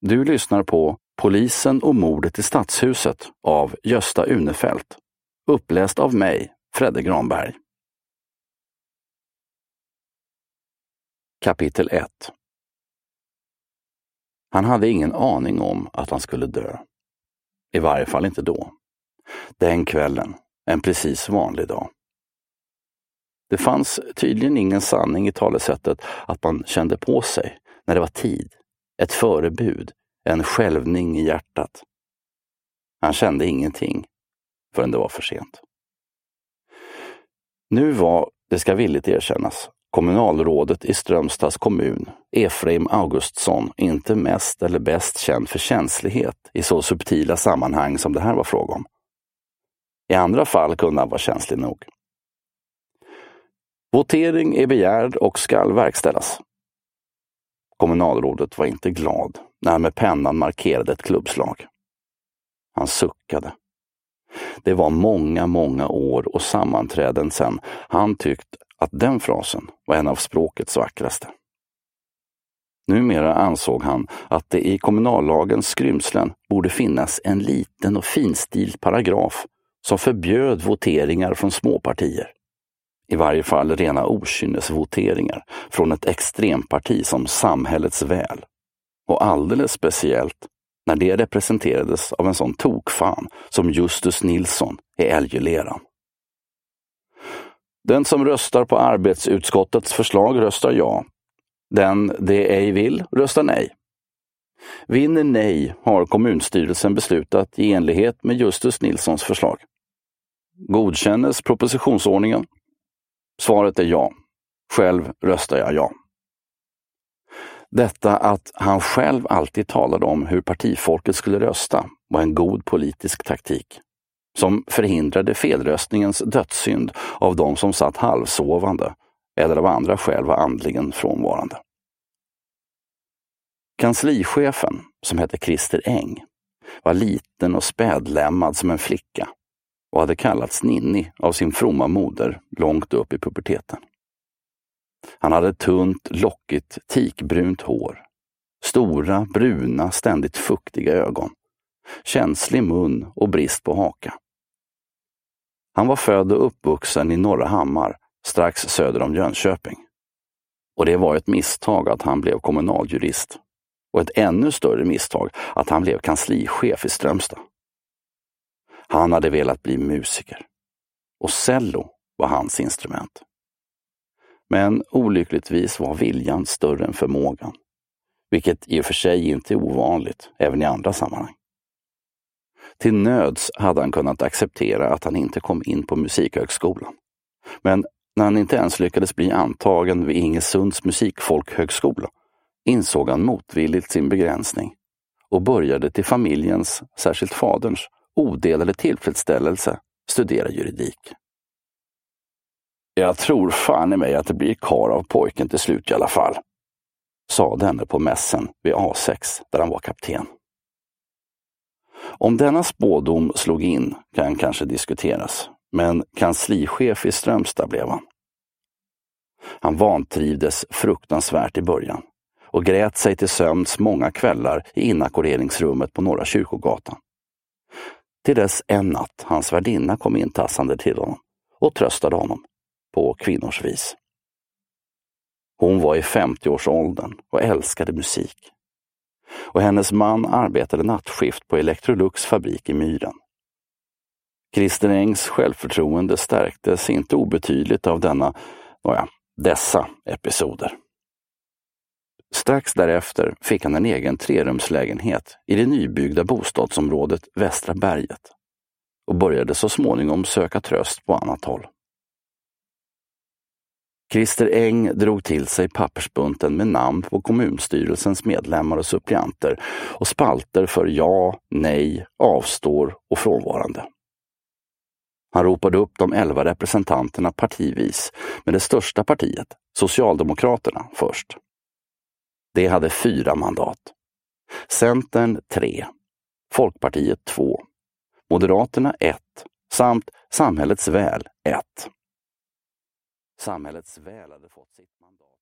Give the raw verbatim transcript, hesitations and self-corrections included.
Du lyssnar på Polisen och mordet i Stadshuset av Gösta Unefelt. Uppläst av mig, Fredde Granberg. Kapitel ett. Han hade ingen aning om att han skulle dö. I varje fall inte då. Den kvällen, en precis vanlig dag. Det fanns tydligen ingen sanning i talesättet att man kände på sig när det var tid. Ett förebud, en skälvning i hjärtat. Han kände ingenting förrän det var för sent. Nu var, det ska villigt erkännas, kommunalrådet i Strömstads kommun, Efraim Augustsson, inte mest eller bäst känd för känslighet i så subtila sammanhang som det här var fråga om. I andra fall kunde han vara känslig nog. Votering är begärd och skall verkställas. Kommunalrådet var inte glad när han med pennan markerade ett klubbslag. Han suckade. Det var många, många år och sammanträden sedan han tyckt att den frasen var en av språkets vackraste. Numera ansåg han att det i kommunallagens skrymslen borde finnas en liten och finstilt paragraf som förbjöd voteringar från småpartier. I varje fall rena okynnesvoteringar från ett extremparti som Samhällets väl. Och alldeles speciellt när det representerades av en sån tokfan som Justus Nilsson i Älgöleran. Den som röstar på arbetsutskottets förslag röstar ja. Den det ej vill röstar nej. Vinner nej har kommunstyrelsen beslutat i enlighet med Justus Nilssons förslag. Godkännes propositionsordningen? Svaret är ja. Själv röstar jag ja. Detta att han själv alltid talade om hur partifolket skulle rösta var en god politisk taktik som förhindrade felröstningens dödssynd av de som satt halvsovande eller av andra skäl var andligen frånvarande. Kanslichefen, som hette Christer Eng, var liten och spädlämmad som en flicka och hade kallats Ninni av sin fromma moder långt upp i puberteten. Han hade tunt, lockigt, tikbrunt hår, stora, bruna, ständigt fuktiga ögon, känslig mun och brist på haka. Han var född och uppvuxen i Norra Hammar, strax söder om Jönköping. Och det var ett misstag att han blev kommunaljurist, och ett ännu större misstag att han blev kanslichef i Strömstad. Han hade velat bli musiker, och cello var hans instrument. Men olyckligtvis var viljan större än förmågan, vilket i och för sig inte är ovanligt, även i andra sammanhang. Till nöds hade han kunnat acceptera att han inte kom in på musikhögskolan. Men när han inte ens lyckades bli antagen vid Ingesunds musikfolkhögskola insåg han motvilligt sin begränsning och började till familjens, särskilt faderns, odelade tillfredsställelse studera juridik. Jag tror fan i mig att det blir kar av pojken till slut i alla fall, sa denne på mässen vid A sex där han var kapten. Om denna spådom slog in kan kanske diskuteras, men kanslichef i Strömstad blev han. Han vantrivdes fruktansvärt i början och grät sig till sömns många kvällar i inackorderingsrummet på Norra Kyrkogatan. Till dess en natt hans värdinna kom intassande till honom och tröstade honom på kvinnors vis. Hon var i femtioårsåldern och älskade musik. Och hennes man arbetade nattskift på Electrolux fabrik i Myren. Christer Engs självförtroende stärktes inte obetydligt av denna, nåja, dessa episoder. Strax därefter fick han en egen trerumslägenhet i det nybyggda bostadsområdet Västra berget och började så småningom söka tröst på annat håll. Christer Eng drog till sig pappersbunten med namn på kommunstyrelsens medlemmar och suppleanter och spalter för ja, nej, avstår och frånvarande. Han ropade upp de elva representanterna partivis med det största partiet, Socialdemokraterna, först. Det hade fyra mandat. Centern tre, Folkpartiet två, Moderaterna ett samt Samhällets väl ett. Samhällets väl hade fått sitt mandat.